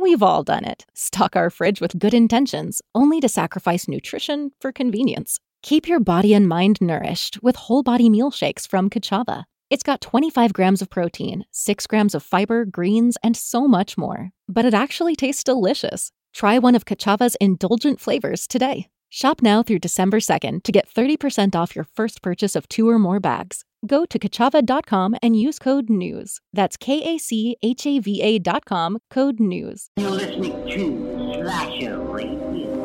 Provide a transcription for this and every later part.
We've all done it. Stock our fridge with good intentions, only to sacrifice nutrition for convenience. Keep your body and mind nourished with whole body meal shakes from Kachava. It's got 25 grams of protein, 6 grams of fiber, greens, and so much more. But it actually tastes delicious. Try one of Kachava's indulgent flavors today. Shop now through December 2nd to get 30% off your first purchase of 2 or more bags. Go to Kachava.com and use code NEWS. That's KACHAVA.com, code NEWS. You're listening to Slasher Radio.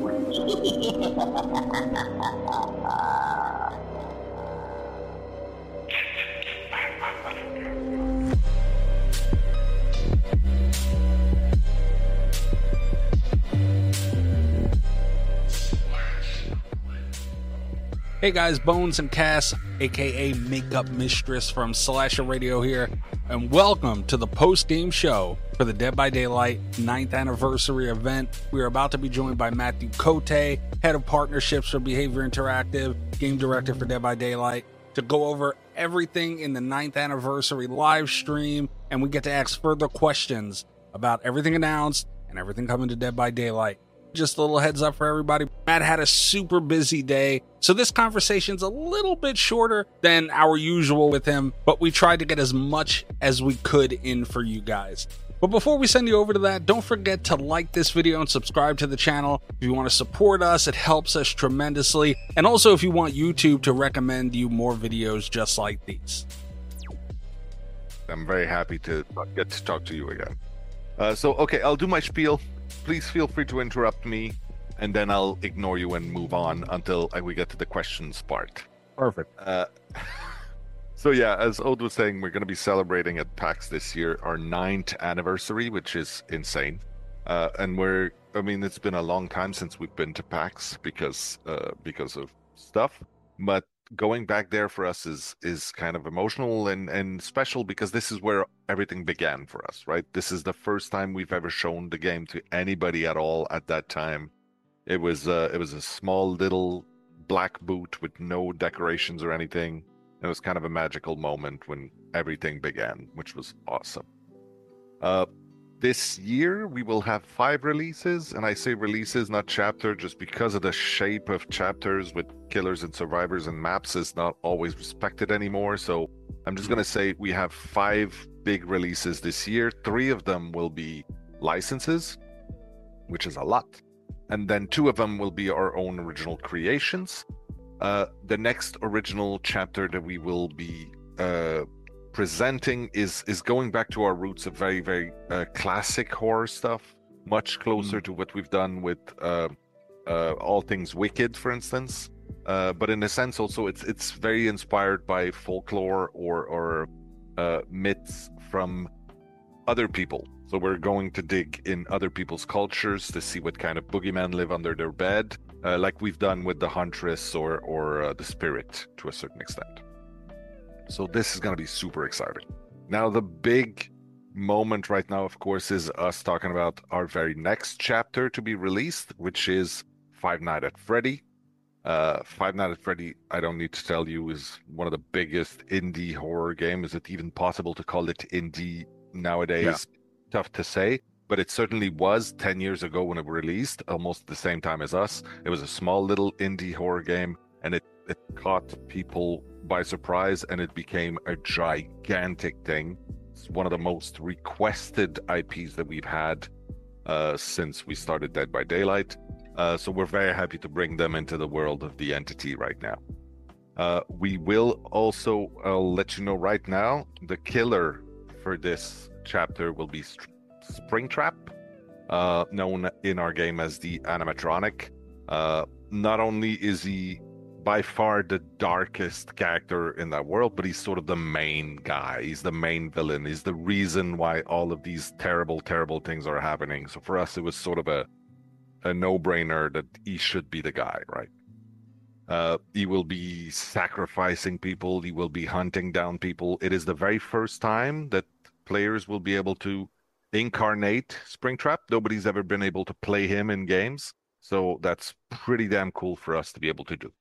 Hey guys, Bones and Cass, aka Makeup Mistress from Slasher Radio here, and welcome to the post-game show for the Dead by Daylight 9th anniversary event. We are about to be joined by Matthew Cote, Head of Partnerships for Behavior Interactive, Game Director for Dead by Daylight, to go over everything in the 9th anniversary live stream, and we get to ask further questions about everything announced and everything coming to Dead by Daylight. Just a little heads up for everybody. Matt had a super busy day, so this conversation's a little bit shorter than our usual with him, but we tried to get as much as we could in for you guys. But before we send you over to that, don't forget to like this video and subscribe to the channel. If you want to support us, it helps us tremendously. And also if you want YouTube to recommend you more videos just like these. I'm very happy to get to talk to you again. Okay, I'll do my spiel. Please feel free to interrupt me, and then I'll ignore you and move on until we get to the questions part. Perfect. So yeah, as Ode was saying, we're going to be celebrating at PAX this year our 9th anniversary, which is insane. And it's been a long time since we've been to PAX because of stuff. But going back there for us is kind of emotional and special because this is where everything began for us, right? This is the first time we've ever shown the game to anybody at all at that time. It was a small little black booth with no decorations or anything. It was kind of a magical moment when everything began, which was awesome. This year we will have 5 releases, and I say releases, not chapter, just because of the shape of chapters with killers and survivors and maps is not always respected anymore. So I'm just going to say we have 5 big releases this year. 3 of them will be licenses, which is a lot. And then 2 of them will be our own original creations. The next original chapter that we will be presenting is going back to our roots of very, very classic horror stuff, much closer to what we've done with All Things Wicked, for instance. But in a sense, also it's very inspired by folklore or myths from other people. So we're going to dig in other people's cultures to see what kind of boogeymen live under their bed, like we've done with the Huntress or the Spirit to a certain extent. So this is going to be super exciting. Now, the big moment right now, of course, is us talking about our very next chapter to be released, which is Five Nights at Freddy. Five Nights at Freddy, I don't need to tell you, is one of the biggest indie horror games. Is it even possible to call it indie nowadays? Yeah. Tough to say, but it certainly was 10 years ago when it released, almost the same time as us. It was a small little indie horror game, and it caught people by surprise, and it became a gigantic thing. It's one of the most requested IPs that we've had since we started Dead by Daylight. So we're very happy to bring them into the world of the entity right now. We will also, I'll let you know right now, the killer for this chapter will be Springtrap, known in our game as the animatronic. Not only is he by far the darkest character in that world, but he's sort of the main guy. He's the main villain. He's the reason why all of these terrible, terrible things are happening. So for us, it was sort of a no-brainer that he should be the guy, right? He will be sacrificing people. He will be hunting down people. It is the very first time that players will be able to incarnate Springtrap. Nobody's ever been able to play him in games. So that's pretty damn cool for us to be able to do.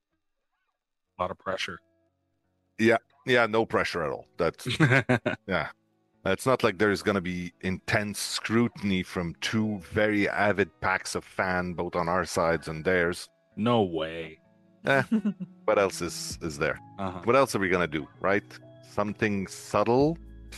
A lot of pressure. Yeah, no pressure at all. That's yeah. It's not like there's going to be intense scrutiny from two very avid packs of fan, both on our sides and theirs. No way. What else is there? Uh-huh. What else are we going to do, right? Something subtle.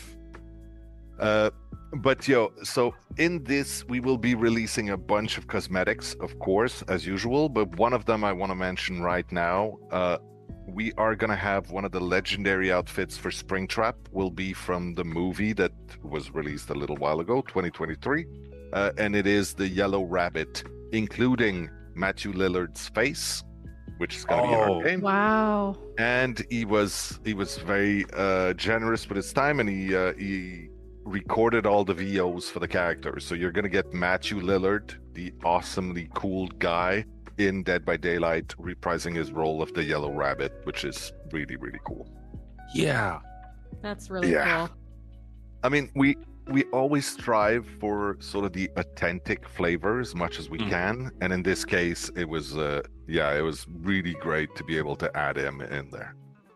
But so in this, we will be releasing a bunch of cosmetics, of course, as usual. But one of them I want to mention right now. We are going to have one of the legendary outfits for Springtrap will be from the movie that was released a little while ago, 2023. And it is the Yellow Rabbit, including Matthew Lillard's face, which is going to be in our game. Wow. And he was very generous with his time, and he recorded all the VOs for the characters. So you're going to get Matthew Lillard, the awesomely cool guy, in Dead by Daylight, reprising his role of the Yellow Rabbit, which is really, really cool. Yeah. That's really Yeah. cool. I mean, we always strive for sort of the authentic flavor as much as we can, and in this case, it was really great to be able to add him in there.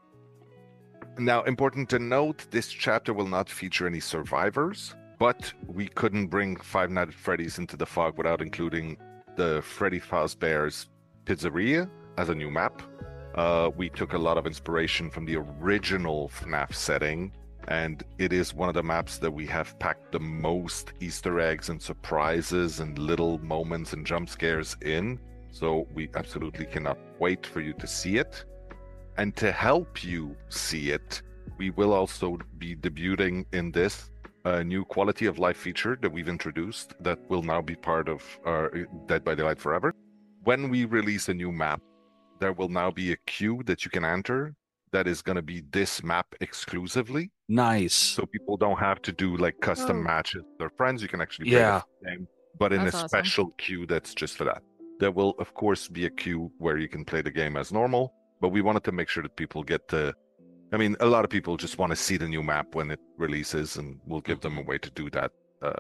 Now, important to note, this chapter will not feature any survivors, but we couldn't bring Five Nights at Freddy's into the fog without including the Freddy Fazbear's Pizzeria as a new map. We took a lot of inspiration from the original FNAF setting, and it is one of the maps that we have packed the most Easter eggs and surprises and little moments and jump scares in. So we absolutely cannot wait for you to see it. And to help you see it, we will also be debuting in this a new quality of life feature that we've introduced that will now be part of our Dead by Daylight Forever. When we release a new map, there will now be a queue that you can enter that is going to be this map exclusively. Nice. So people don't have to do like custom matches with their friends. You can actually play Yeah. the game, but in That's a awesome. special queue that's just for that. There will, of course, be a queue where you can play the game as normal, but we wanted to make sure that people get to... I mean, a lot of people just want to see the new map when it releases, and we'll give them a way to do that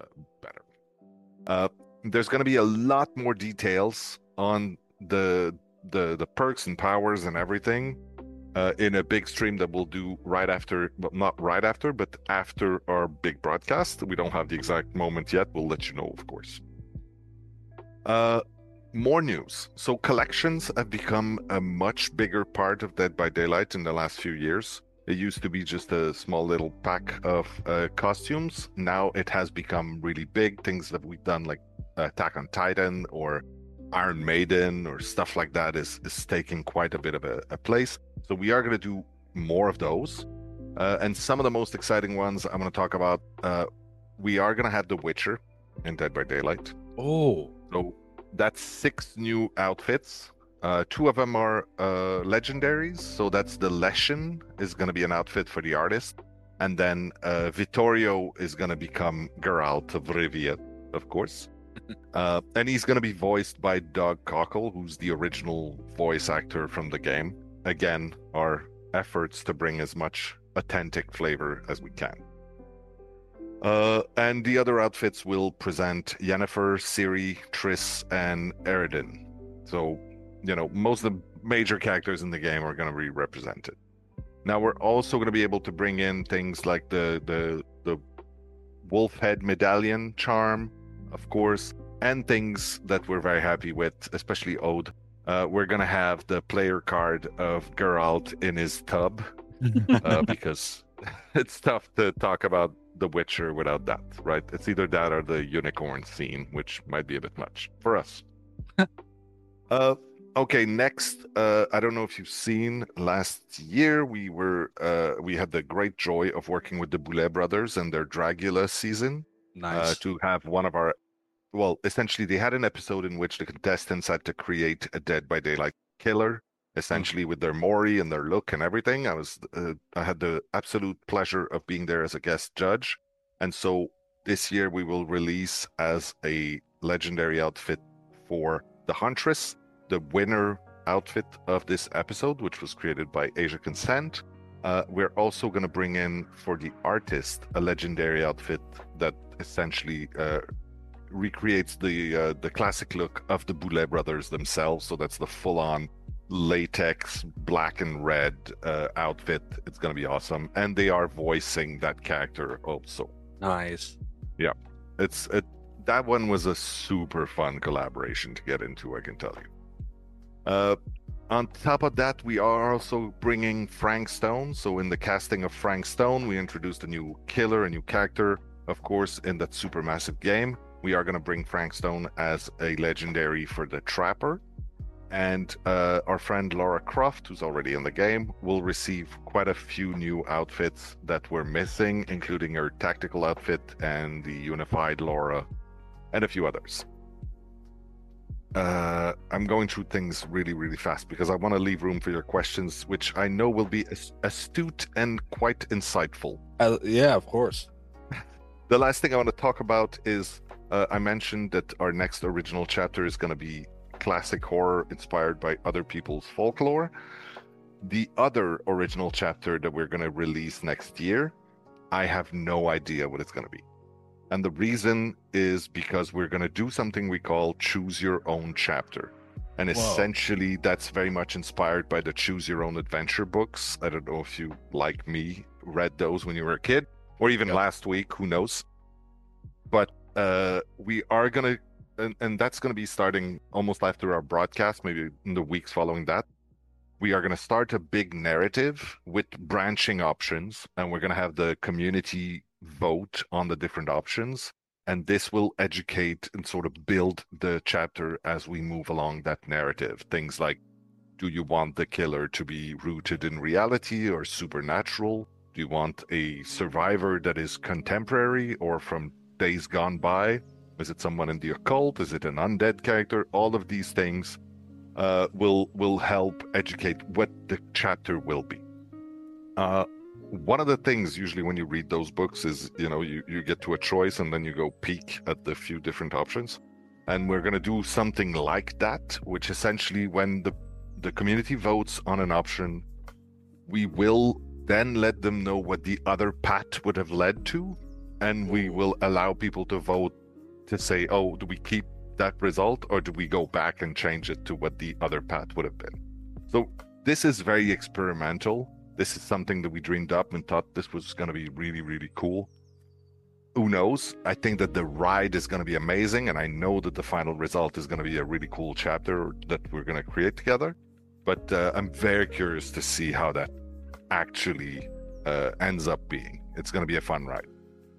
better. There's going to be a lot more details on the perks and powers and everything in a big stream that we'll do right after, well, not right after, but after our big broadcast. We don't have the exact moment yet. We'll let you know, of course. More news. So collections have become a much bigger part of Dead by Daylight in the last few years. It used to be just a small little pack of costumes. Now it has become really big. Things that we've done like Attack on Titan or Iron Maiden or stuff like that is taking quite a bit of a place. So we are going to do more of those. And some of the most exciting ones I'm going to talk about, we are going to have The Witcher in Dead by Daylight. Oh. So that's 6 new outfits. 2 of them are legendaries. So that's the Leshen is going to be an outfit for the artist. And then Vittorio is going to become Geralt of Rivia, of course. And he's going to be voiced by Doug Cockle, who's the original voice actor from the game. Again, our efforts to bring as much authentic flavor as we can. And the other outfits will present Yennefer, Ciri, Triss, and Eredin. So, most of the major characters in the game are going to be represented. Now, we're also going to be able to bring in things like the wolf head medallion charm, of course, and things that we're very happy with, especially Ode. We're going to have the player card of Geralt in his tub, because it's tough to talk about The Witcher without that, right? It's either that or the unicorn scene, which might be a bit much for us. Okay, next, I don't know if you've seen, last year we had the great joy of working with the Boulet brothers and their Dragula season. Nice. To have one of our, essentially they had an episode in which the contestants had to create a Dead by Daylight killer, essentially with their Mori and their look and everything. I had the absolute pleasure of being there as a guest judge. And so this year we will release as a legendary outfit for the Huntress, the winner outfit of this episode, which was created by Asia Consent. We're also going to bring in for the artist a legendary outfit that essentially recreates the classic look of the Boulet brothers themselves. So that's the full-on latex black and red outfit. It's going to be awesome, and they are voicing that character also. Nice. That one was a super fun collaboration to get into, I can tell you. On top of that, we are also bringing Frank Stone. So in the casting of Frank Stone, we introduced a new killer, a new character. Of course, in that supermassive game, we are going to bring Frank Stone as a legendary for the Trapper. And our friend Laura Croft, who's already in the game, will receive quite a few new outfits that were missing, including her tactical outfit and the unified Laura, and a few others. I'm going through things really, really fast because I want to leave room for your questions, which I know will be astute and quite insightful. Yeah, of course. The last thing I want to talk about is I mentioned that our next original chapter is going to be classic horror inspired by other people's folklore. The other original chapter that we're going to release next year, I have no idea what it's going to be. And the reason is because we're going to do something we call choose your own chapter. And essentially that's very much inspired by the choose your own adventure books. I don't know if you, like me, read those when you were a kid or even last week, who knows. But we are going to, and that's going to be starting almost after our broadcast, maybe in the weeks following that. We are going to start a big narrative with branching options, and we're going to have the community vote on the different options. And this will educate and sort of build the chapter as we move along that narrative. Things like, do you want the killer to be rooted in reality or supernatural? Do you want a survivor that is contemporary or from days gone by? Is it someone in the occult? Is it an undead character? All of these things will help educate what the chapter will be. One of the things usually when you read those books is, you get to a choice and then you go peek at the few different options. And we're going to do something like that, which essentially when the community votes on an option, we will then let them know what the other path would have led to. And we will allow people to vote to say, oh, do we keep that result or do we go back and change it to what the other path would have been? So this is very experimental. This is something that we dreamed up and thought this was going to be really, really cool. Who knows? I think that the ride is going to be amazing, and I know that the final result is going to be a really cool chapter that we're going to create together. But I'm very curious to see how that actually ends up being. It's going to be a fun ride.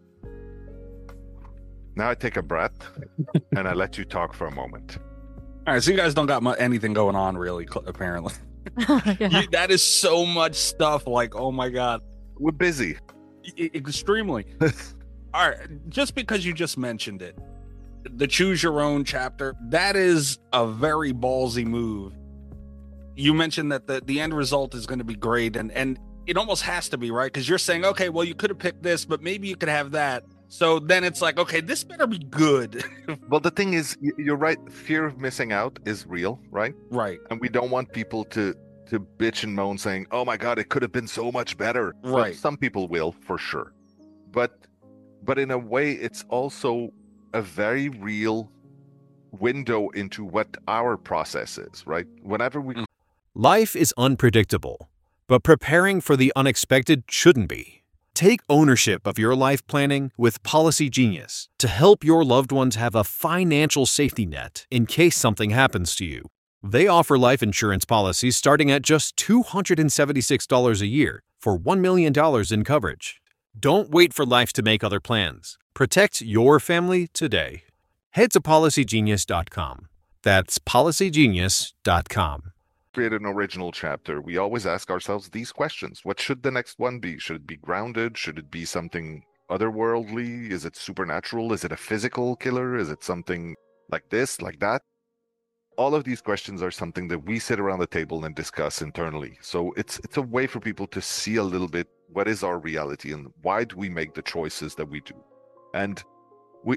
Now I take a breath and I let you talk for a moment. All right, so you guys don't got anything going on really, apparently. That is so much stuff. Like, oh my God. We're busy. Extremely. All right, just because you just mentioned it, the choose your own chapter, that is a very ballsy move. You mentioned that the end result is going to be great, and it almost has to be, right? Because you're saying, okay, well, you could have picked this, but maybe you could have that. So then it's like, okay, this better be good. Well, the thing is, you're right. Fear of missing out is real, right? Right. And we don't want people to bitch and moan saying, oh my God, it could have been so much better. Right. Well, some people will, for sure. But in a way, it's also a very real window into what our process is, right? Whenever we... Life is unpredictable, but preparing for the unexpected shouldn't be. Take ownership of your life planning with Policy Genius to help your loved ones have a financial safety net in case something happens to you. They offer life insurance policies starting at just $276 a year for $1 million in coverage. Don't wait for life to make other plans. Protect your family today. Head to PolicyGenius.com. That's PolicyGenius.com. Create an original chapter, we always ask ourselves these questions. What should the next one be? Should it be grounded? Should it be something otherworldly? Is it supernatural? Is it a physical killer? Is it something like this, like that? All of these questions are something that we sit around the table and discuss internally. So it's a way for people to see a little bit what is our reality and why do we make the choices that we do. And we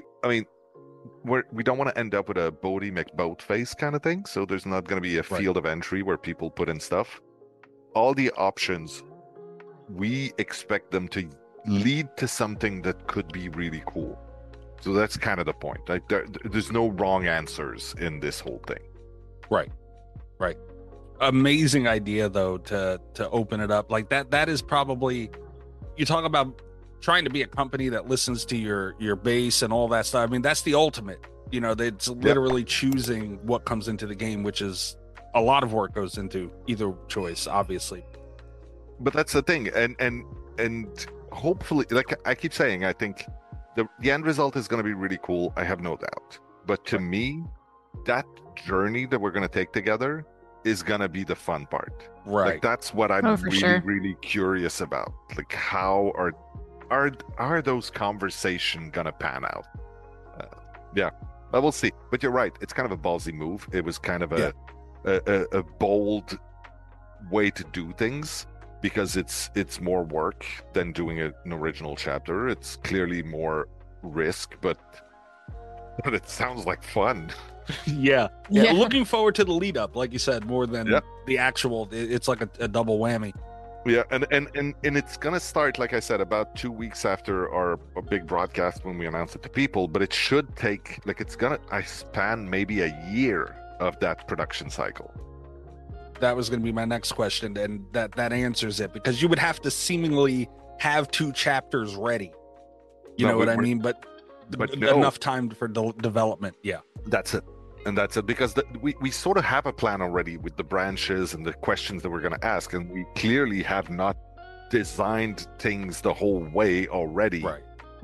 don't want to end up with a Bodie McBoatface kind of thing. So there's not going to be a field of entry where people put in stuff. All the options, we expect them to lead to something that could be really cool. So that's kind of the point. Like there's no wrong answers in this whole thing. Right. Amazing idea though to open it up like that. That is probably, you talk about trying to be a company that listens to your base and all that stuff. I mean, that's the ultimate. You know, it's literally choosing what comes into the game, which is a lot of work goes into either choice, obviously. But that's the thing, and hopefully, like I keep saying, I think the end result is going to be really cool. I have no doubt. But to me, that journey that we're going to take together is going to be the fun part. Right. Like that's what I'm really curious about. Like how are those conversations going to pan out? Yeah, but we'll see. But you're right. It's kind of a ballsy move. It was kind of a bold way to do things because it's more work than doing an original chapter. It's clearly more risk, but it sounds like fun. Yeah. Looking forward to the lead up, like you said, more than the actual. It's like a double whammy. Yeah, and it's gonna start, like I said, about 2 weeks after our big broadcast when we announce it to people. But it should take I span maybe a year of that production cycle. That was going to be my next question, and that answers it, because you would have to seemingly have 2 chapters ready. You know what I mean? But enough time for development. Yeah, that's it. And that's it, because we sort of have a plan already with the branches and the questions that we're going to ask, and we clearly have not designed things the whole way already. Right.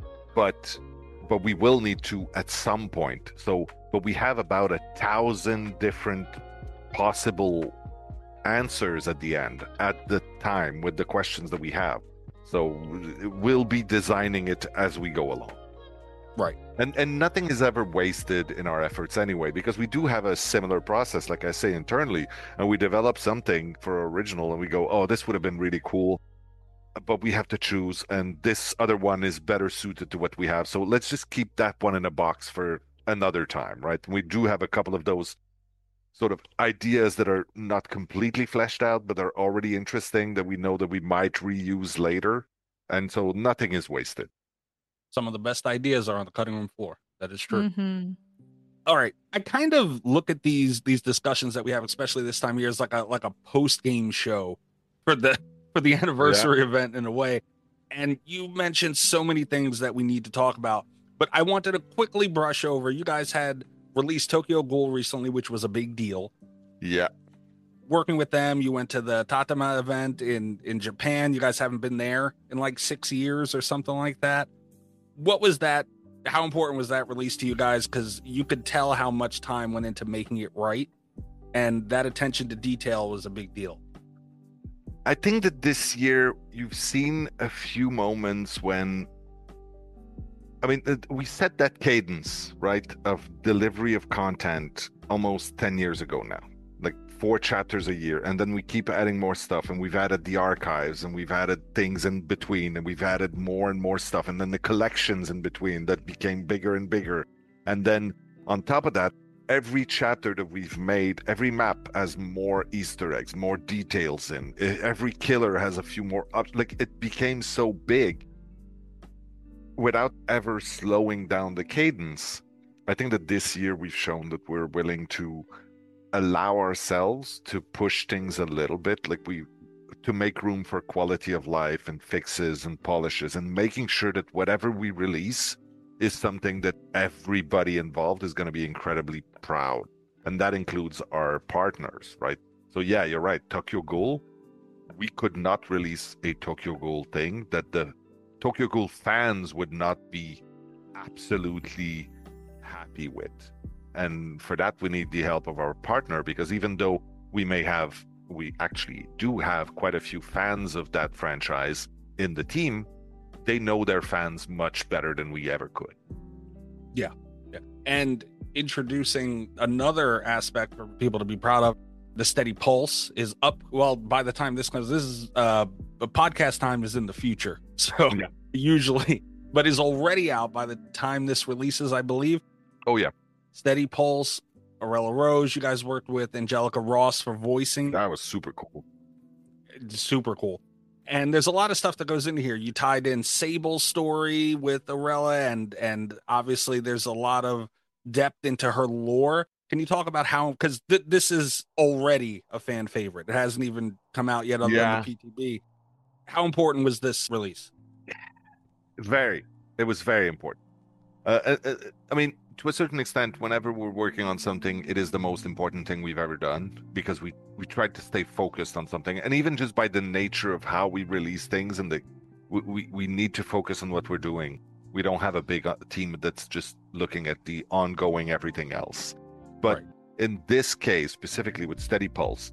But we will need to at some point. But we have about 1,000 different possible answers at the end at the time with the questions that we have. So we'll be designing it as we go along. Right. And nothing is ever wasted in our efforts anyway, because we do have a similar process, like I say, internally, and we develop something for original and we go, oh, this would have been really cool, but we have to choose, and this other one is better suited to what we have. So let's just keep that one in a box for another time, right? We do have a couple of those sort of ideas that are not completely fleshed out, but are already interesting that we know that we might reuse later. And so nothing is wasted. Some of the best ideas are on the cutting room floor. That is true. Mm-hmm. All right. I kind of look at these discussions that we have, especially this time of year, as like a post-game show for the anniversary event in a way. And you mentioned so many things that we need to talk about, but I wanted to quickly brush over. You guys had released Tokyo Ghoul recently, which was a big deal. Yeah. Working with them, you went to the Tatama event in Japan. You guys haven't been there in like 6 years or something like that. What was that? How important was that release to you guys? Because you could tell how much time went into making it right, and that attention to detail was a big deal. I think that this year you've seen a few moments when, I mean, we set that cadence, right, of delivery of content almost 10 years ago now, like 4 chapters a year. And then we keep adding more stuff, and we've added the archives, and we've added things in between, and we've added more and more stuff. And then the collections in between that became bigger and bigger. And then on top of that, every chapter that we've made, every map has more Easter eggs, more details in. Every killer has a few more up. Like, it became so big without ever slowing down the cadence. I think that this year we've shown that we're willing to allow ourselves to push things a little bit, like to make room for quality of life and fixes and polishes, and making sure that whatever we release is something that everybody involved is going to be incredibly proud. And that includes our partners, right? So yeah, you're right. Tokyo Ghoul, we could not release a Tokyo Ghoul thing that the Tokyo Ghoul fans would not be absolutely happy with. And for that, we need the help of our partner, because even though we actually do have quite a few fans of that franchise in the team, they know their fans much better than we ever could. Yeah. And introducing another aspect for people to be proud of, the Steady Pulse is up. Well, by the time this comes, this is a podcast time is in the future. So usually, but is already out by the time this releases, I believe. Oh, yeah. Steady Pulse, Arella Rose, you guys worked with Angelica Ross for voicing. That was super cool. Super cool. And there's a lot of stuff that goes into here. You tied in Sable's story with Arella, and obviously there's a lot of depth into her lore. Can you talk about how, because this is already a fan favorite. It hasn't even come out yet on the PTB. How important was this release? It was very important. I mean, to a certain extent, whenever we're working on something, it is the most important thing we've ever done because we tried to stay focused on something, and even just by the nature of how we release things, and we need to focus on what we're doing. We don't have a big team that's just looking at the ongoing everything else. But Right. in this case, specifically with Steady Pulse,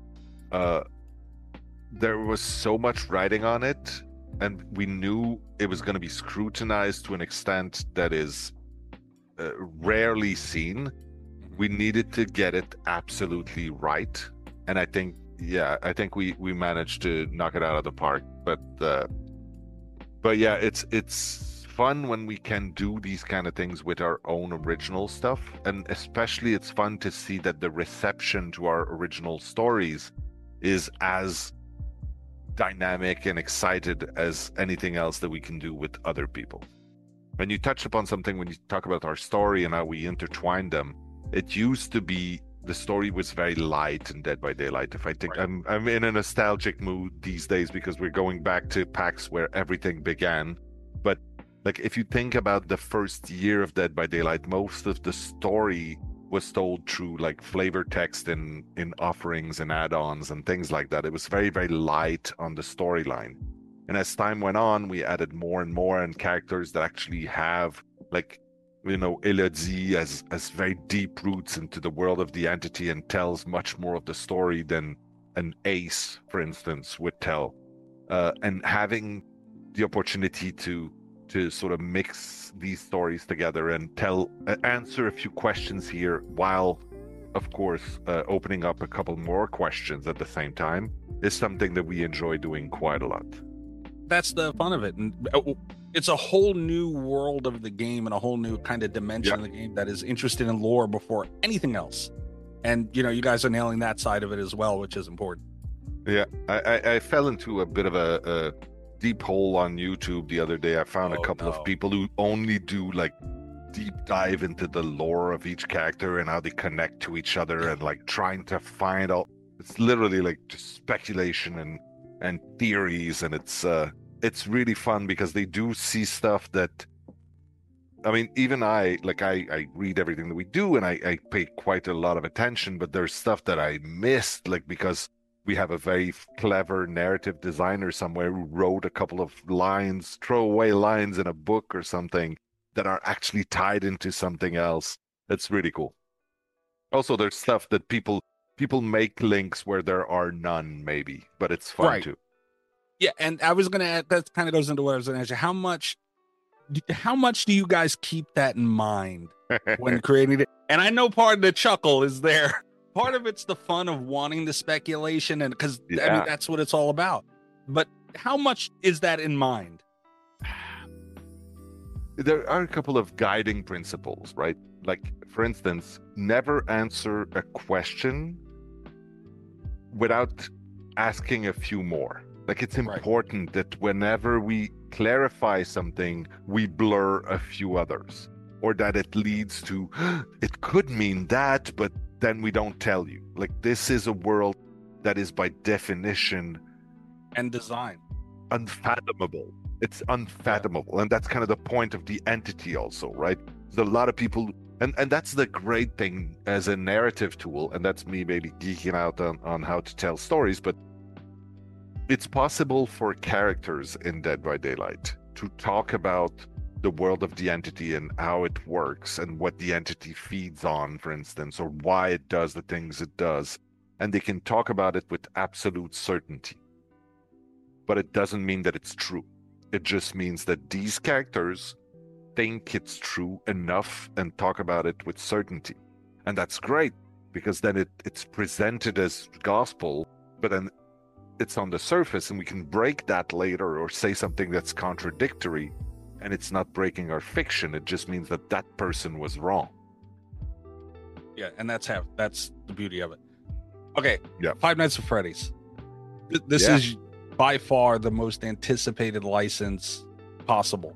there was so much writing on it, and we knew it was going to be scrutinized to an extent that is rarely seen. We needed to get it absolutely right, and I think we managed to knock it out of the park. But yeah, it's fun when we can do these kind of things with our own original stuff, and especially it's fun to see that the reception to our original stories is as dynamic and excited as anything else that we can do with other people. When you touched upon something, when you talk about our story and how we intertwine them, it used to be the story was very light in Dead by Daylight. If I think Right. I'm in a nostalgic mood these days because we're going back to PAX where everything began. But like if you think about the first year of Dead by Daylight, most of the story was told through like flavor text in offerings and add-ons and things like that. It was very, very light on the storyline. And as time went on, we added more and more and characters that actually have like, you know, Elodie as very deep roots into the world of the entity and tells much more of the story than an Ace, for instance, would tell. And having the opportunity to sort of mix these stories together and answer a few questions here while, of course, opening up a couple more questions at the same time is something that we enjoy doing quite a lot. That's the fun of it. And it's a whole new world of the game and a whole new kind of dimension of the game that is interested in lore before anything else. And, you know, you guys are nailing that side of it as well, which is important. Yeah, I fell into a bit of a deep hole on YouTube the other day. I found a couple of people who only do like deep dive into the lore of each character and how they connect to each other and like trying to find out. It's literally like just speculation and theories, and it's really fun because they do see stuff that, I mean, even I read everything that we do and I pay quite a lot of attention, but there's stuff that I missed, like because we have a very clever narrative designer somewhere who wrote a couple of lines, throwaway lines in a book or something that are actually tied into something else. That's really cool. Also, there's stuff that people make links where there are none, maybe, but it's fun too. Yeah, and I was going to add, that kind of goes into what I was going to ask you. How much do you guys keep that in mind when creating it? And I know part of the chuckle is there. Part of it's the fun of wanting the speculation, and because I mean that's what it's all about. But how much is that in mind? There are a couple of guiding principles, right? Like, for instance, never answer a question without asking a few more. Like, it's important that whenever we clarify something, we blur a few others, or that it leads to, it could mean that, but then we don't tell you. Like, this is a world that is by definition and design unfathomable. It's unfathomable, and that's kind of the point of the entity also, right? There's a lot of people, and that's the great thing as a narrative tool, and that's me maybe geeking out on how to tell stories, but it's possible for characters in Dead by Daylight to talk about the world of the entity and how it works and what the entity feeds on, for instance, or why it does the things it does. And they can talk about it with absolute certainty. But it doesn't mean that it's true. It just means that these characters think it's true enough and talk about it with certainty. And that's great, because then it's presented as gospel, but then it's on the surface and we can break that later or say something that's contradictory. And it's not breaking our fiction. It just means that that person was wrong. Yeah, and that's the beauty of it. Okay, yeah. Five Nights at Freddy's. This is by far the most anticipated license possible.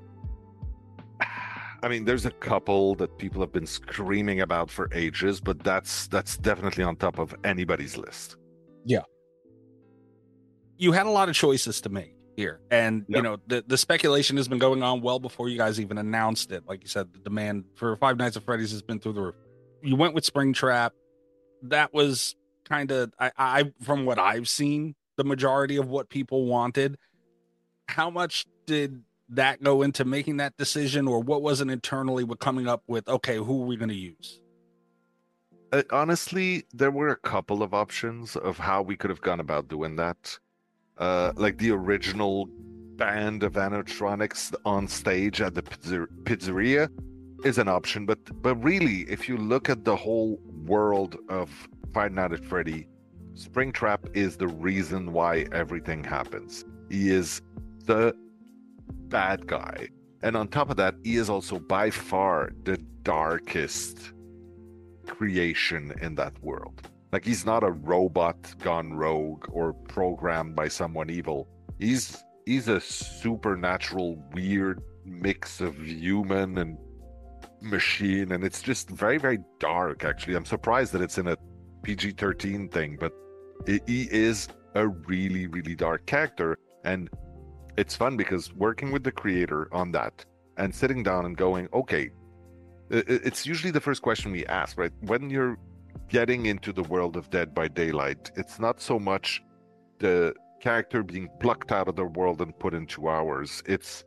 I mean, there's a couple that people have been screaming about for ages, but that's definitely on top of anybody's list. Yeah. You had a lot of choices to make. here. And, Yep. you know, the speculation has been going on well before you guys even announced it. Like you said, the demand for Five Nights at Freddy's has been through the roof. You went with Springtrap. That was kind of, I from what I've seen, the majority of what people wanted. How much did that go into making that decision, or what was it internally with coming up with, okay, who are we going to use? Honestly, there were a couple of options of how we could have gone about doing that. Like the original band of animatronics on stage at the pizzeria is an option, but really, if you look at the whole world of Five Nights at Freddy, Springtrap is the reason why everything happens. He is the bad guy, and on top of that, he is also by far the darkest creation in that world. Like, he's not a robot gone rogue or programmed by someone evil. He's a supernatural, weird mix of human and machine, and it's just very, very dark, actually. I'm surprised that it's in a PG-13 thing, but he is a really, really dark character. And it's fun because working with the creator on that and sitting down and going, okay, it's usually the first question we ask, right? When you're getting into the world of Dead by Daylight, it's not so much the character being plucked out of their world and put into ours. It's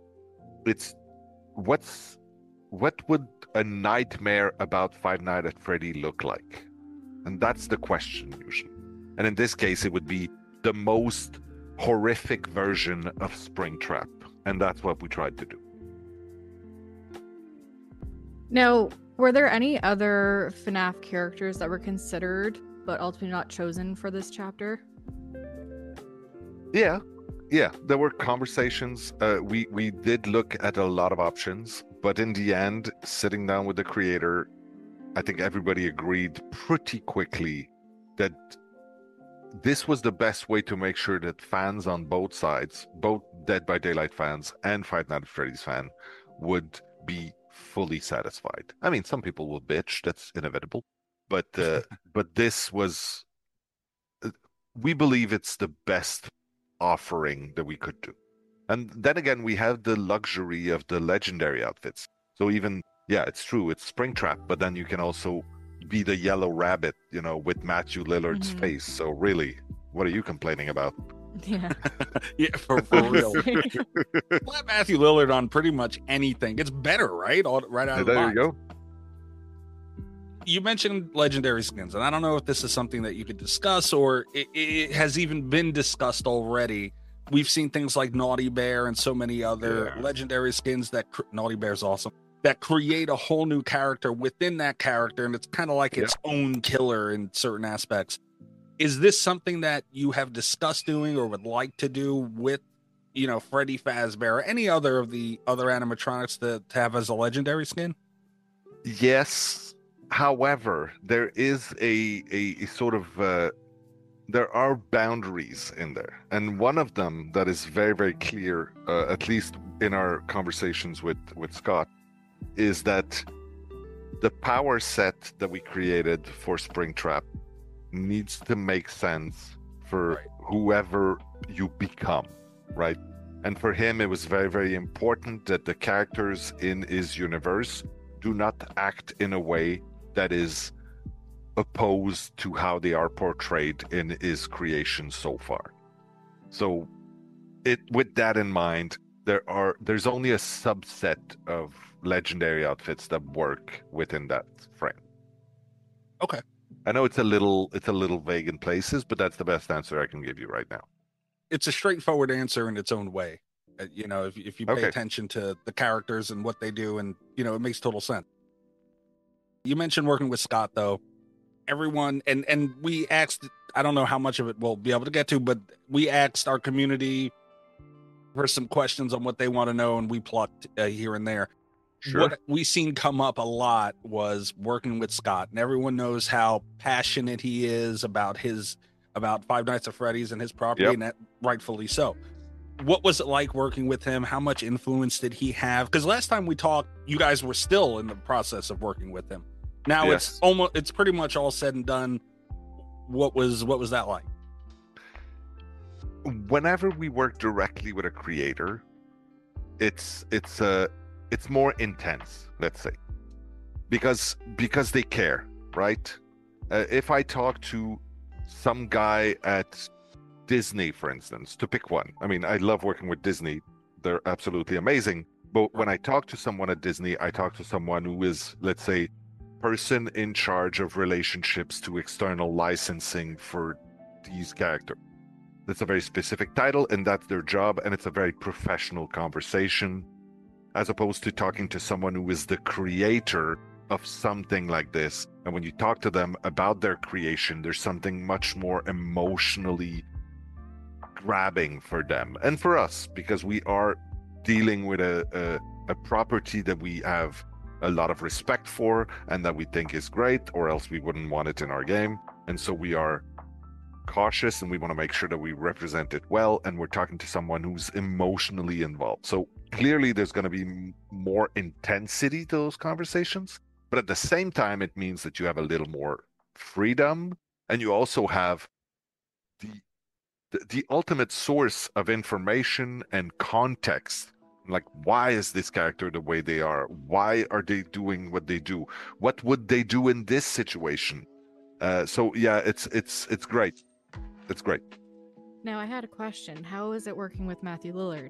what would a nightmare about Five Nights at Freddy look like? And that's the question usually. And in this case, it would be the most horrific version of Springtrap, and that's what we tried to do. Now, were there any other FNAF characters that were considered but ultimately not chosen for this chapter? Yeah, there were conversations. We did look at a lot of options, but in the end, sitting down with the creator, I think everybody agreed pretty quickly that this was the best way to make sure that fans on both sides, both Dead by Daylight fans and Five Nights at Freddy's fan, would be fully satisfied. I mean, some people will bitch, that's inevitable, but this was, we believe it's the best offering that we could do. And then again, we have the luxury of the legendary outfits. So even, yeah, it's true, it's Springtrap, but then you can also be the Yellow Rabbit, you know, with Matthew Lillard's face. So really, what are you complaining about? Yeah. Yeah, for real. Let Matthew Lillard on pretty much anything. It's better, right? Right out of the There box. you go. You mentioned legendary skins, and I don't know if this is something that you could discuss or it has even been discussed already. We've seen things like Naughty Bear and so many other legendary skins that Naughty Bear's awesome, that create a whole new character within that character, and it's kind of like its own killer in certain aspects. Is this something that you have discussed doing or would like to do with, you know, Freddy Fazbear or any other of the other animatronics to have as a legendary skin? Yes. However, there is a sort of there are boundaries in there, and one of them that is very, very clear, at least in our conversations with Scott, is that the power set that we created for Springtrap needs to make sense for whoever you become, right? And for him, it was very, very important that the characters in his universe do not act in a way that is opposed to how they are portrayed in his creation so far. So with that in mind, there's only a subset of legendary outfits that work within that frame. Okay. I know it's a little vague in places, but that's the best answer I can give you right now. It's a straightforward answer in its own way. You know, if you pay attention to the characters and what they do, and, you know, it makes total sense. You mentioned working with Scott, though. Everyone, and we asked, I don't know how much of it we'll be able to get to, but we asked our community for some questions on what they want to know, and we plucked here and there. Sure. What we seen come up a lot was working with Scott, and everyone knows how passionate he is about Five Nights at Freddy's and his property, and that rightfully so. What was it like working with him? How much influence did he have? Because last time we talked, you guys were still in the process of working with him. Now it's pretty much all said and done. What was that like? whenever we work directly with a creator, it's more intense, let's say, because they care, right? If I talk to some guy at Disney, for instance, to pick one, I mean, I love working with Disney. They're absolutely amazing. But when I talk to someone at Disney, I talk to someone who is, let's say, person in charge of relationships to external licensing for these characters. That's a very specific title, and that's their job, and it's a very professional conversation, as opposed to talking to someone who is the creator of something like this. And when you talk to them about their creation, there's something much more emotionally grabbing for them and for us, because we are dealing with a property that we have a lot of respect for and that we think is great, or else we wouldn't want it in our game. And so we are cautious and we want to make sure that we represent it well, and we're talking to someone who's emotionally involved. So clearly there's going to be more intensity to those conversations, but at the same time it means that you have a little more freedom, and you also have the ultimate source of information and context. Like, why is this character the way they are? Why are they doing what they do? What would they do in this situation? So yeah, it's great. It's great. Now, I had a question. How is it working with Matthew Lillard?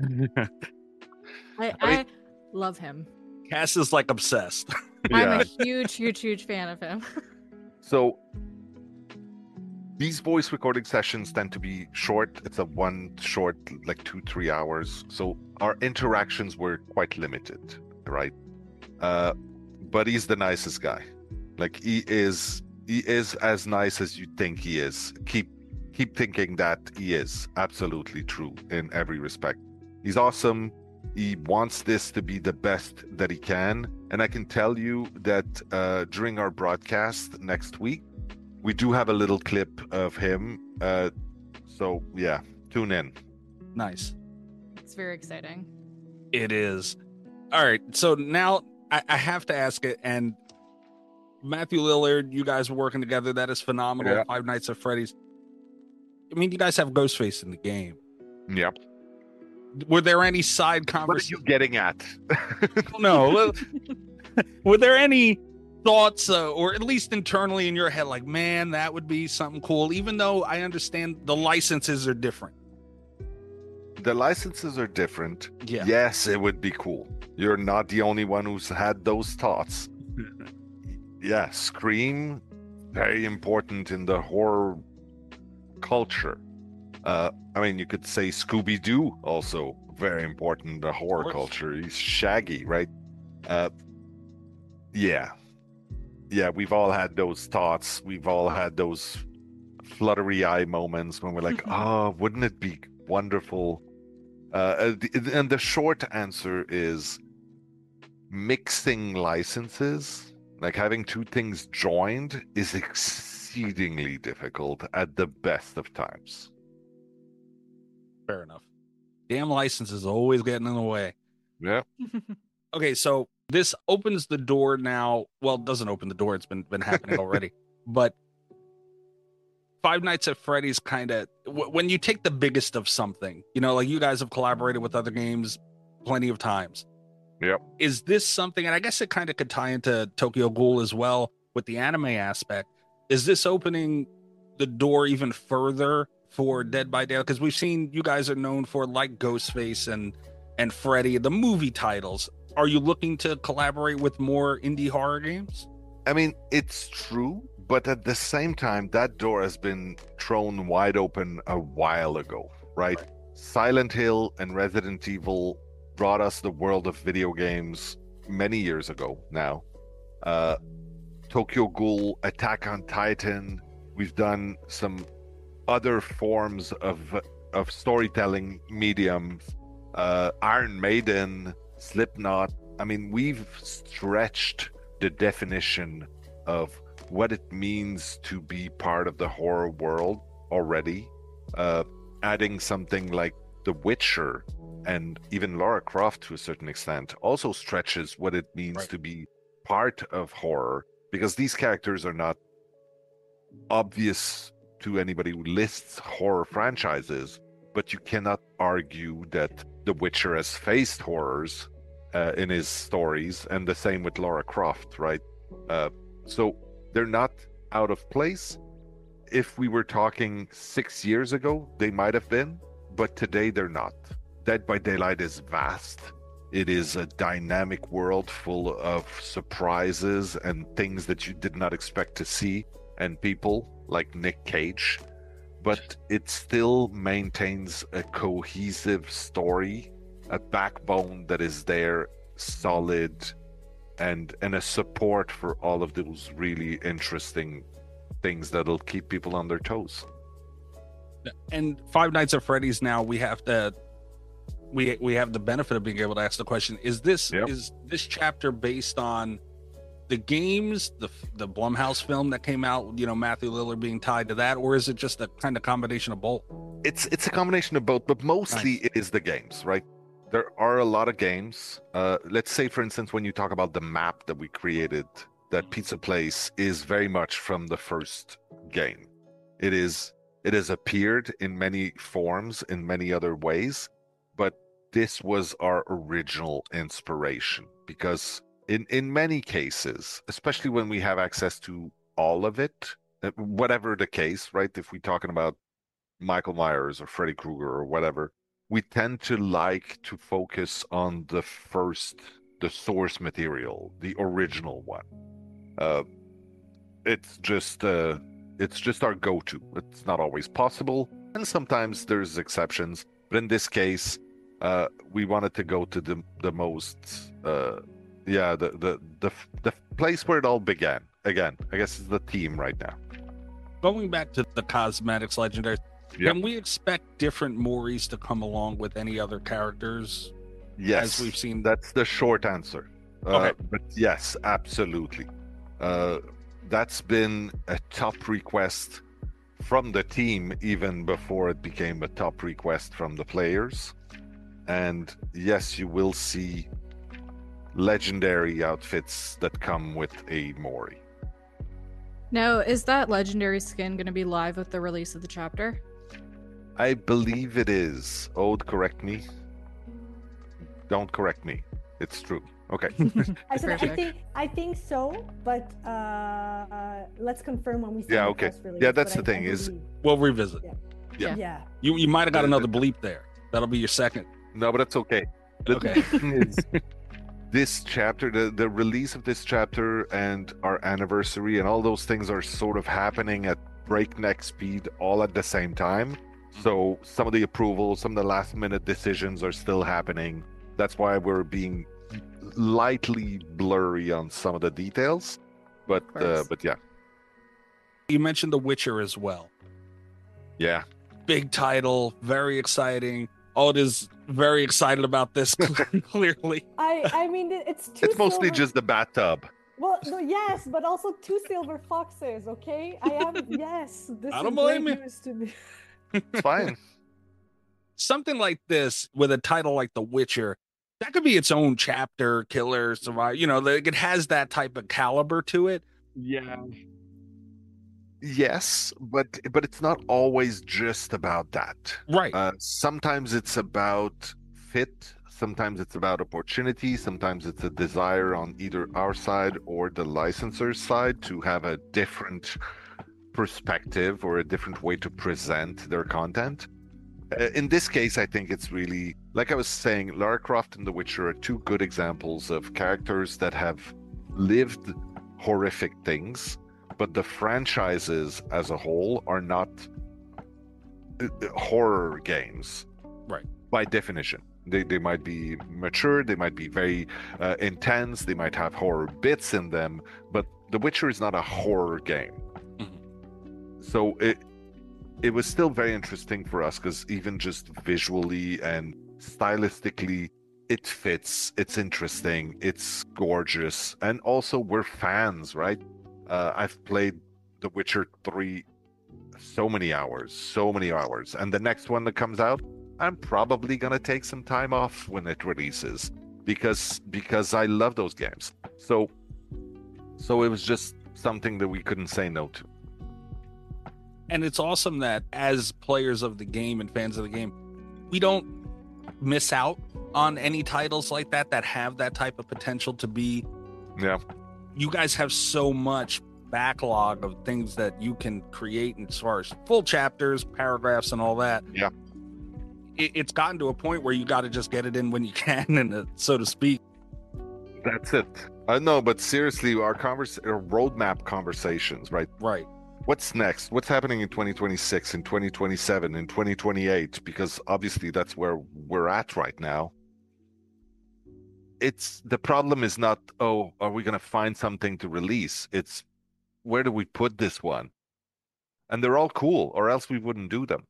I I love him. Cass is like obsessed. I'm Yeah. a huge fan of him. So these voice recording sessions tend to be short. It's a one short, like 2-3 hours. So our interactions were quite limited, right? But he's the nicest guy. Like, he is as nice as you think he is. Keep thinking that he is. Absolutely true in every respect. He's awesome. He wants this to be the best that he can. And I can tell you that during our broadcast next week, we do have a little clip of him. So yeah, tune in. Nice. It's very exciting. It is. All right. So now I have to ask it. And Matthew Lillard, you guys are working together. That is phenomenal. Yeah. Five Nights at Freddy's. I mean, you guys have Ghostface in the game. Yep. Were there any side What are conversations? you getting at? No. Were there any thoughts, or at least internally in your head, like, man, that would be something cool, even though I understand the licenses are different? The licenses are different. Yeah. Yes, it would be cool. You're not the only one who's had those thoughts. Yeah, Scream, very important in the horror culture. I mean, you could say Scooby-Doo, also very important in the horror culture. He's Shaggy, right? Yeah, we've all had those thoughts. We've all had those fluttery eye moments when we're like, oh, wouldn't it be wonderful? And the short answer is mixing licenses, like having two things joined, is exceedingly difficult at the best of times. Fair enough. Damn licenses always getting in the way. Yeah. Okay, so this opens the door now. Well, it doesn't open the door. It's been happening already. But Five Nights at Freddy's kind of, when you take the biggest of something, you know, like you guys have collaborated with other games plenty of times. Yep. Is this something, and I guess it kind of could tie into Tokyo Ghoul as well with the anime aspect, is this opening the door even further for Dead by Daylight? Because we've seen you guys are known for, like, Ghostface and Freddy, the movie titles. Are you looking to collaborate with more indie horror games? I mean, it's true, but at the same time, that door has been thrown wide open a while ago, right? Silent Hill and Resident Evil brought us the world of video games many years ago now. Tokyo Ghoul, Attack on Titan. We've done some other forms of storytelling mediums. Iron Maiden, Slipknot. I mean, we've stretched the definition of what it means to be part of the horror world already. Adding something like The Witcher and even Lara Croft to a certain extent also stretches what it means to be part of horror, because these characters are not obvious to anybody who lists horror franchises, but you cannot argue that The Witcher has faced horrors in his stories, and the same with Lara Croft, right? So they're not out of place. If we were talking 6 years ago, they might have been, but today they're not. Dead by Daylight is vast. It is a dynamic world full of surprises and things that you did not expect to see, and people like Nick Cage, but it still maintains a cohesive story, a backbone that is there, solid, and a support for all of those really interesting things that'll keep people on their toes. And Five Nights at Freddy's, now we have the benefit of being able to ask the question: is this chapter based on the games, the Blumhouse film that came out, Matthew Lillard being tied to that, or is it just a kind of combination of both? It's a combination of both, but mostly It is the games, right? There are a lot of games. Let's say, for instance, when you talk about the map that we created, that pizza place is very much from the first game. It has appeared in many forms, in many other ways, but this was our original inspiration, because in many cases, especially when we have access to all of it, whatever the case, right? If we're talking about Michael Myers or Freddy Krueger or whatever, we tend to like to focus on the source material, the original one. It's just our go-to. It's not always possible, and sometimes there's exceptions. But in this case, we wanted to go to the most, the place where it all began. Again, I guess it's the theme right now. Going back to the cosmetics legendary, can we expect different Moris to come along with any other characters? Yes, as we've seen. That's the short answer. Okay. But yes, absolutely. That's been a top request from the team even before it became a top request from the players. And yes, you will see legendary outfits that come with a Mori. Now, is that legendary skin going to be live with the release of the chapter? I believe it is. Ode, correct me. Don't correct me. It's true. Okay. I think so, but let's confirm when we see the press release. Yeah, that's the thing is we'll revisit. Yeah. You might have got another bleep there. That'll be your second. No, but that's okay. The thing is, this chapter, the release of this chapter and our anniversary and all those things are sort of happening at breakneck speed all at the same time. So some of the approvals, some of the last minute decisions are still happening. That's why we're being lightly blurry on some of the details. But yeah. You mentioned The Witcher as well. Yeah. Big title, very exciting. Odd is very excited about this, clearly. I mean, it's mostly just the bathtub. Well, no, yes, but also 2 silver foxes, okay? Yes. This I don't blame you. News to me. It's fine. Something like this with a title like The Witcher, that could be its own chapter, killer, survive. It has that type of caliber to it. Yeah. Yes, but it's not always just about that. Right. Sometimes it's about fit. Sometimes it's about opportunity. Sometimes it's a desire on either our side or the licensor's side to have a different perspective or a different way to present their content. In this case, I think it's really, like I was saying, Lara Croft and The Witcher are 2 good examples of characters that have lived horrific things, but the franchises as a whole are not horror games. Right. By definition. They might be mature, they might be very intense, they might have horror bits in them, but The Witcher is not a horror game. Mm-hmm. So it was still very interesting for us because even just visually and stylistically, it fits, it's interesting, it's gorgeous, and also we're fans, right? I've played The Witcher 3 so many hours, and the next one that comes out, I'm probably gonna take some time off when it releases because I love those games. So it was just something that we couldn't say no to. And it's awesome that as players of the game and fans of the game, we don't miss out on any titles like that have that type of potential to be. Yeah. You guys have so much backlog of things that you can create as far as full chapters, paragraphs, and all that. Yeah. It's gotten to a point where you got to just get it in when you can, and so to speak. That's it. No, but seriously, our roadmap conversations, right? Right. What's next? What's happening in 2026, in 2027, in 2028? Because obviously that's where we're at right now. It's the problem is not, oh, are we going to find something to release? It's where do we put this one? And they're all cool, or else we wouldn't do them.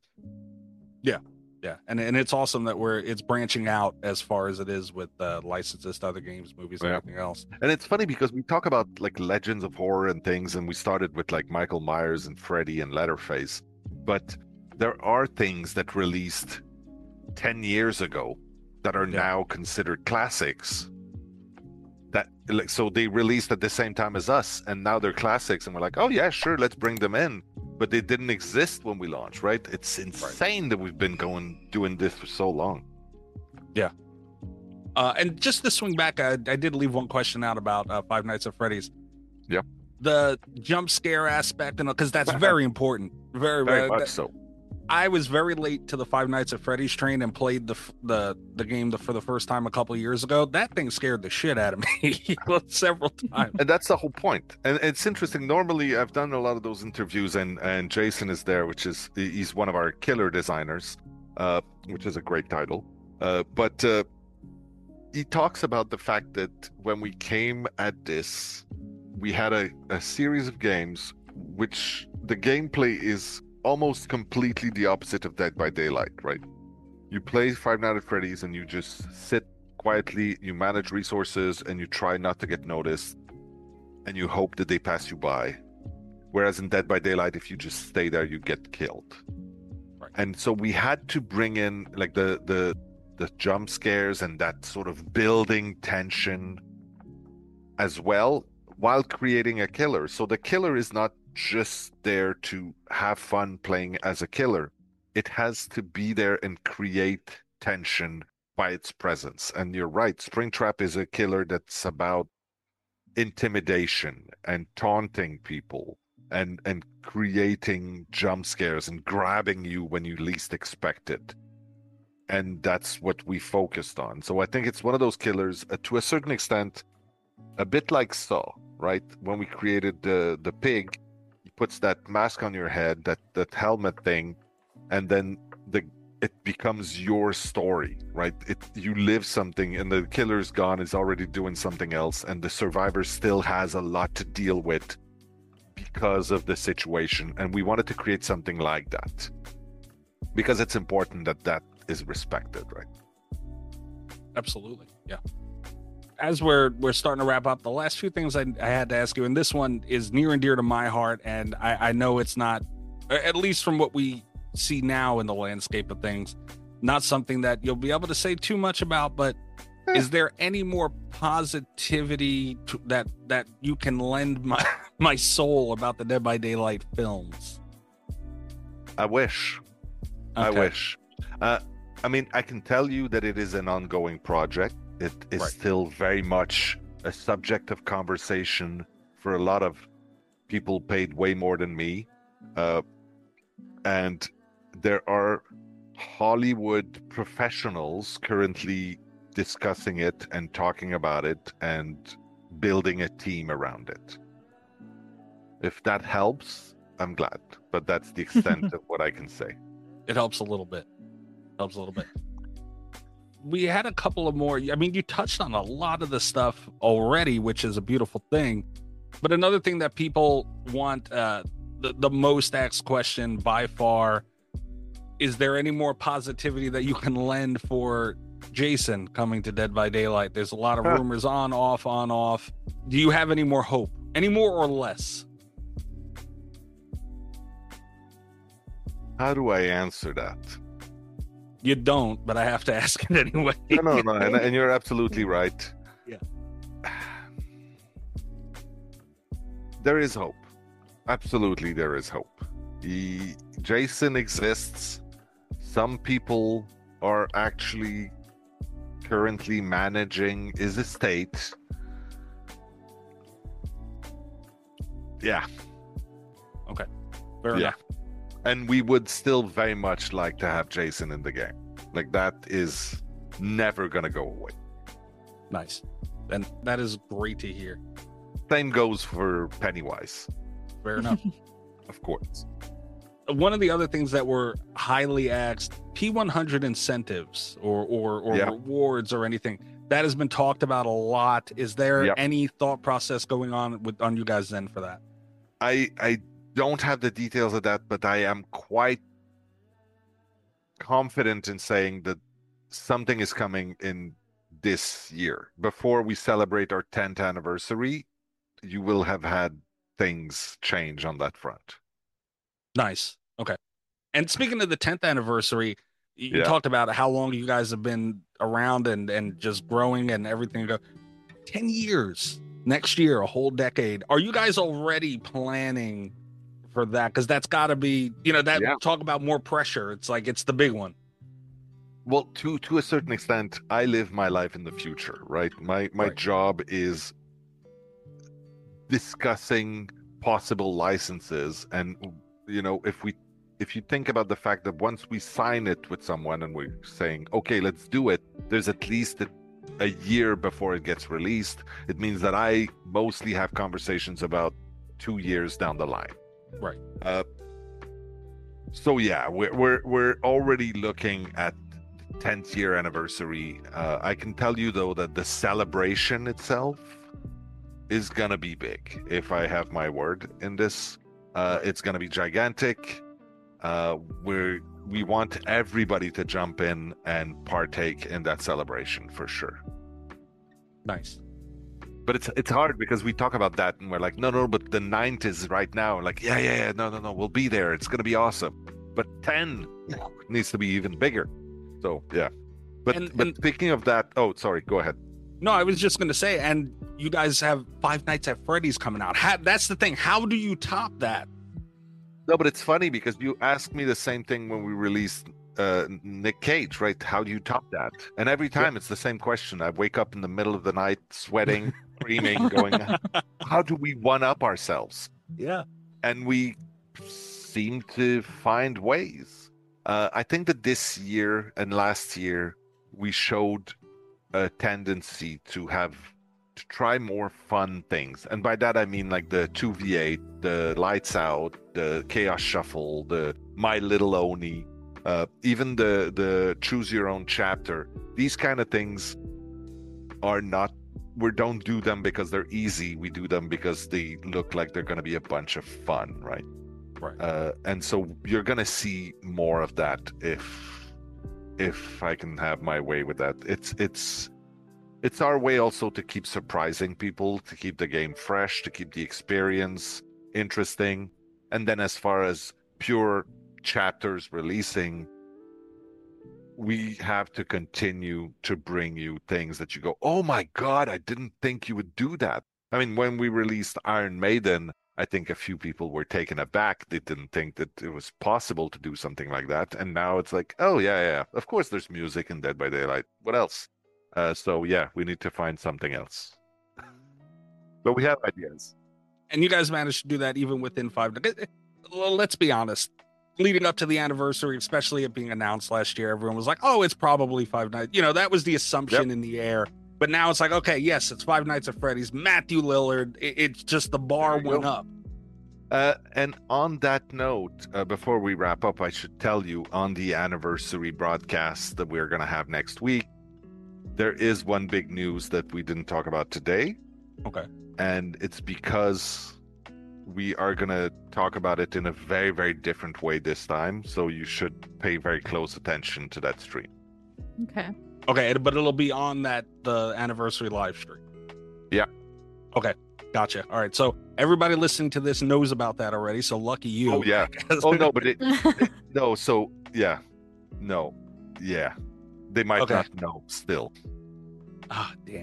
Yeah, and it's awesome that it's branching out as far as it is with licenses to other games, movies, and everything else. And it's funny because we talk about like legends of horror and things, and we started with like Michael Myers and Freddy and Leatherface, but there are things that released 10 years ago that are now considered classics. That like so they released at the same time as us, and now they're classics, and we're like, oh yeah, sure, let's bring them in. But they didn't exist when we launched, right? It's insane that we've been doing this for so long. Yeah. And just to swing back, I did leave one question out about Five Nights at Freddy's. Yeah. The jump scare aspect, and because that's very important. Very much so. I was very late to the Five Nights at Freddy's train and played the game for the first time a couple of years ago. That thing scared the shit out of me several times. And that's the whole point. And it's interesting. Normally, I've done a lot of those interviews, and Jason is there, he's one of our killer designers, which is a great title. But he talks about the fact that when we came at this, we had a series of games which the gameplay is almost completely the opposite of Dead by Daylight, right? You play Five Nights at Freddy's and you just sit quietly, you manage resources, and you try not to get noticed, and you hope that they pass you by. Whereas in Dead by Daylight, if you just stay there, you get killed. Right. And so we had to bring in like the jump scares and that sort of building tension as well, while creating a killer. So the killer is not just there to have fun playing as a killer. It has to be there and create tension by its presence. And you're right, Springtrap is a killer that's about intimidation and taunting people and creating jump scares and grabbing you when you least expect it. And that's what we focused on. So I think it's one of those killers, to a certain extent, a bit like Saw, right? When we created the pig, puts that mask on your head, that helmet thing, and then it becomes your story, right? You live something, and the killer's gone, is already doing something else, and the survivor still has a lot to deal with because of the situation. And we wanted to create something like that because it's important that is respected, right? Absolutely, yeah. As we're starting to wrap up, the last few things I had to ask you, and this one is near and dear to my heart, and I know it's not, at least from what we see now in the landscape of things, not something that you'll be able to say too much about, but is there any more positivity that you can lend my soul about the Dead by Daylight films? I wish. Okay. I wish. I mean, I can tell you that it is an ongoing project. It is still very much a subject of conversation for a lot of people paid way more than me. And there are Hollywood professionals currently discussing it and talking about it and building a team around it. If that helps, I'm glad. But that's the extent of what I can say. It helps a little bit. We had a couple of more. I mean, you touched on a lot of the stuff already, which is a beautiful thing. But another thing that people want, the most asked question by far, is there any more positivity that you can lend for Jason coming to Dead by Daylight? There's a lot of rumors on, off. Do you have any more hope? Any more or less? How do I answer that? You don't, but I have to ask it anyway. No, and you're absolutely right. Yeah. There is hope. Absolutely, there is hope. Jason exists. Some people are actually currently managing his estate. Yeah. Okay. Fair Yeah. enough. And we would still very much like to have Jason in the game. Like, that is never gonna go away. Nice. And that is great to hear. Same goes for Pennywise, Fair enough. of course. One of the other things that were highly asked, P100 incentives or Yeah. rewards or anything that has been talked about a lot. Is there Yep. any thought process going on on you guys' end for that? I don't have the details of that, but I am quite confident in saying that something is coming in this year. Before we celebrate our 10th anniversary, you will have had things change on that front. Nice. Okay. And speaking of the 10th anniversary, you Yeah. talked about how long you guys have been around and just growing and everything. 10 years next year, a whole decade. Are you guys already planning for that? Because that's got to be, that Yeah. talk about more pressure. It's like it's the big one. Well, to a certain extent, I live my life in the future, right? My Right. job is discussing possible licenses, and if you think about the fact that once we sign it with someone and we're saying, okay, let's do it, there's at least a year before it gets released. It means that I mostly have conversations about 2 years down the line. Right. So yeah, we're already looking at 10th year anniversary. I can tell you though that the celebration itself is gonna be big. If I have my word in this, it's gonna be gigantic. We want everybody to jump in and partake in that celebration for sure. Nice. But it's hard because we talk about that and we're like, no, but the 9th is right now. Like, yeah, no, we'll be there. It's gonna be awesome. But 10 needs to be even bigger. So yeah. But speaking of that, oh, sorry, go ahead. No, I was just going to say, and you guys have Five Nights at Freddy's coming out. That's the thing. How do you top that? No, but it's funny because you asked me the same thing when we released Nick Cage, right? How do you top that? And every time it's the same question. I wake up in the middle of the night, sweating, screaming, going, how do we one-up ourselves? Yeah. And we seem to find ways. I think that this year and last year, we showed a tendency to try more fun things. And by that, I mean like the 2v8, the Lights Out, the Chaos Shuffle, the My Little Oni, even the Choose Your Own Chapter. These kind of things are not, we don't do them because they're easy. We do them because they look like they're going to be a bunch of fun, right? Right. And so you're going to see more of that if I can have my way with that. It's our way also to keep surprising people, to keep the game fresh, to keep the experience interesting. And then as far as pure chapters releasing, we have to continue to bring you things that you go, oh my God, I didn't think you would do that. I mean, when we released Iron Maiden, I think a few people were taken aback. They didn't think that it was possible to do something like that. And now it's like, oh, yeah. Of course there's music in Dead by Daylight. What else? So yeah, we need to find something else. But we have ideas. And you guys managed to do that even within 5 days. Let's be honest. Leading up to the anniversary, especially it being announced last year, everyone was like, oh, it's probably Five Nights. That was the assumption in the air. But now it's like, okay, yes, it's Five Nights at Freddy's, Matthew Lillard. It's just the bar went up. And on that note, before we wrap up, I should tell you on the anniversary broadcast that we're going to have next week, there is one big news that we didn't talk about today. Okay. And it's because we are going to talk about it in a very, very different way this time. So you should pay very close attention to that stream. Okay. Okay, but it'll be on the anniversary live stream. Yeah. Okay, gotcha. All right, so everybody listening to this knows about that already. So lucky you. Oh yeah. Oh no, but no. So yeah, no, yeah. They might not know still. Ah, damn.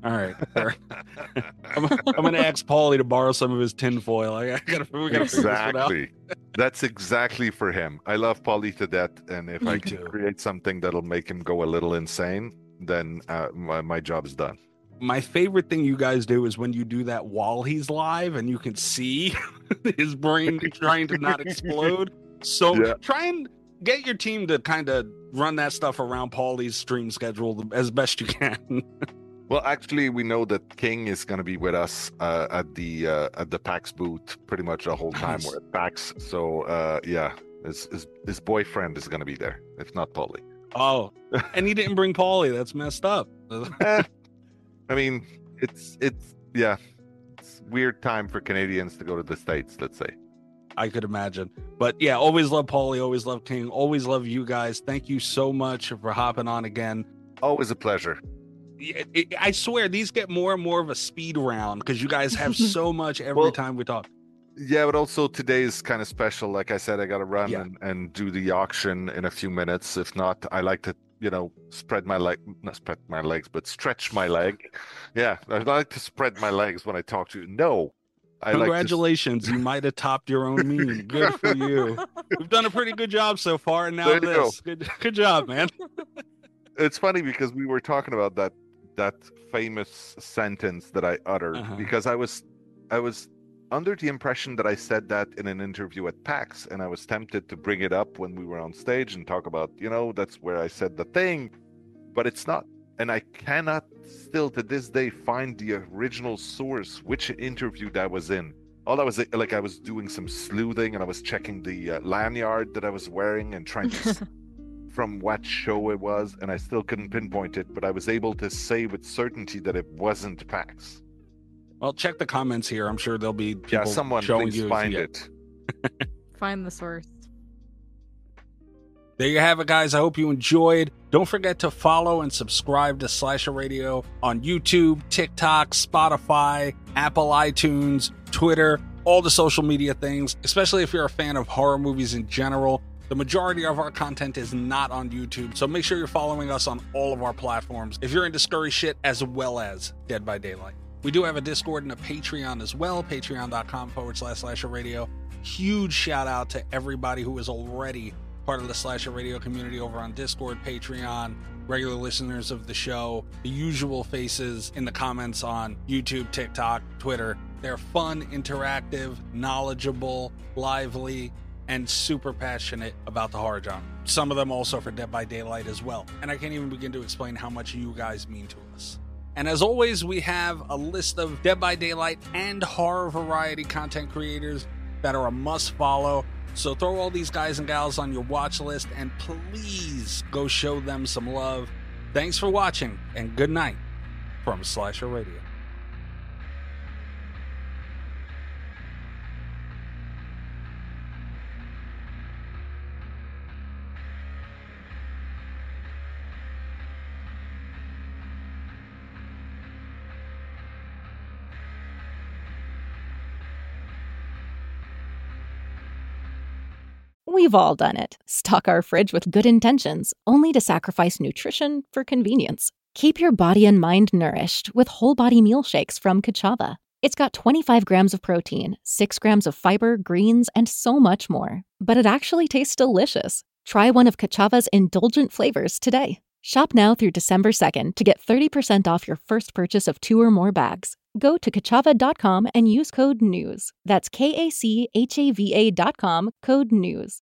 All right. I'm going to ask Paulie to borrow some of his tinfoil. We gotta figure this one out. Exactly. That's exactly for him. I love Paulie to death, and if Me I can too. create something that'll make him go a little insane, then my job is done. My favorite thing you guys do is when you do that while he's live and you can see his brain trying to not explode. So Yeah. try and get your team to kind of run that stuff around Paulie's stream schedule as best you can. Well, actually, we know that King is going to be with us at the PAX booth pretty much the whole time Nice. we're at PAX. So yeah, his boyfriend is going to be there, if not Paulie. Oh, and he didn't bring Paulie. That's messed up. I mean, it's weird time for Canadians to go to the States, let's say. I could imagine. But yeah, always love Paulie, always love King, always love you guys. Thank you so much for hopping on again. Always a pleasure. I swear these get more and more of a speed round because you guys have so much every Well, time we talk. Yeah, but also today is kind of special. Like I said, I got to run Yeah. and do the auction in a few minutes. If not, I like to, stretch my leg. Yeah, I like to spread my legs when I talk to you. No, I like to Congratulations, you might have topped your own meme. Good for you. We've done a pretty good job so far, and now There you go. this. Good job, man. It's funny because we were talking about that famous sentence that I uttered Uh-huh. because I was under the impression that I said that in an interview at PAX, and I was tempted to bring it up when we were on stage and talk about, that's where I said the thing, but it's not. And I cannot still to this day find the original source, which interview that was in. All I was like, I was doing some sleuthing and I was checking the lanyard that I was wearing and trying to from what show it was, and I still couldn't pinpoint it, but I was able to say with certainty that it wasn't PAX. Well, check the comments here. I'm sure there'll be people Yeah, someone showing please you. find Yeah. it. Find the source. There you have it, guys. I hope you enjoyed. Don't forget to follow and subscribe to Slasher Radio on YouTube, TikTok, Spotify, Apple iTunes, Twitter, all the social media things, especially if you're a fan of horror movies in general. The majority of our content is not on YouTube, so make sure you're following us on all of our platforms if you're into scurry shit as well as Dead by Daylight. We do have a Discord and a Patreon as well, patreon.com/Slasher Radio. Huge shout out to everybody who is already part of the Slasher Radio community over on Discord, Patreon, regular listeners of the show, the usual faces in the comments on YouTube, TikTok, Twitter. They're fun, interactive, knowledgeable, lively, and super passionate about the horror genre. Some of them also for Dead by Daylight as well. And I can't even begin to explain how much you guys mean to us. And as always, we have a list of Dead by Daylight and horror variety content creators that are a must follow. So throw all these guys and gals on your watch list and please go show them some love. Thanks for watching and good night from Slasher Radio. We've all done it. Stock our fridge with good intentions, only to sacrifice nutrition for convenience. Keep your body and mind nourished with whole body meal shakes from Kachava. It's got 25 grams of protein, 6 grams of fiber, greens, and so much more. But it actually tastes delicious. Try one of Kachava's indulgent flavors today. Shop now through December 2nd to get 30% off your first purchase of 2 or more bags. Go to Kachava.com and use code NEWS. That's KACHAVA.com, code NEWS.